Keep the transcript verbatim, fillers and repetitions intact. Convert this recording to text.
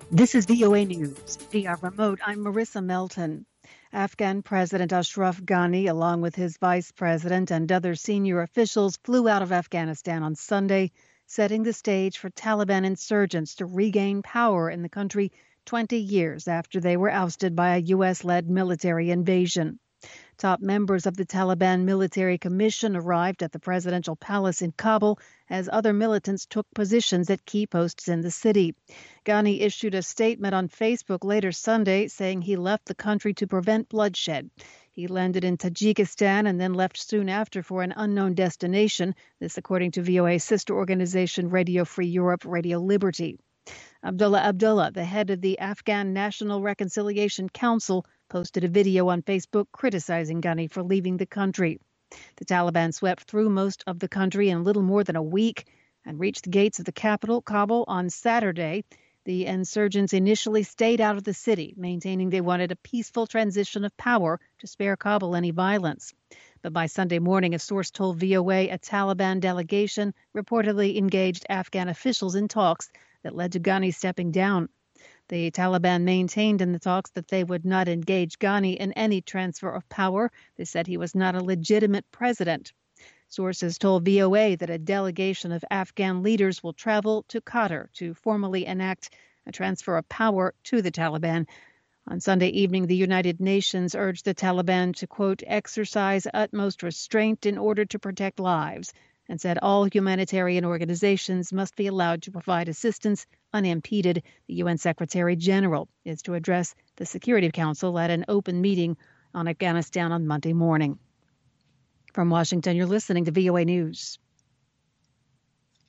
This is V O A News. Via remote, I'm Marissa Melton. Afghan President Ashraf Ghani, along with his vice president and other senior officials, flew out of Afghanistan on Sunday, setting the stage for Taliban insurgents to regain power in the country twenty years after they were ousted by a U S-led military invasion. Top members of the Taliban Military Commission arrived at the presidential palace in Kabul as other militants took positions at key posts in the city. Ghani issued a statement on Facebook later Sunday saying he left the country to prevent bloodshed. He landed in Tajikistan and then left soon after for an unknown destination, this according to V O A's sister organization Radio Free Europe, Radio Liberty. Abdullah Abdullah, the head of the Afghan National Reconciliation Council, posted a video on Facebook criticizing Ghani for leaving the country. The Taliban swept through most of the country in little more than a week and reached the gates of the capital, Kabul, on Saturday. The insurgents initially stayed out of the city, maintaining they wanted a peaceful transition of power to spare Kabul any violence. But by Sunday morning, a source told V O A a Taliban delegation reportedly engaged Afghan officials in talks that led to Ghani stepping down. The Taliban maintained in the talks that they would not engage Ghani in any transfer of power. They said he was not a legitimate president. Sources told V O A that a delegation of Afghan leaders will travel to Qatar to formally enact a transfer of power to the Taliban. On Sunday evening, the United Nations urged the Taliban to, quote, exercise utmost restraint in order to protect lives, and said all humanitarian organizations must be allowed to provide assistance unimpeded. The U N Secretary General is to address the Security Council at an open meeting on Afghanistan on Monday morning. From Washington, you're listening to V O A News.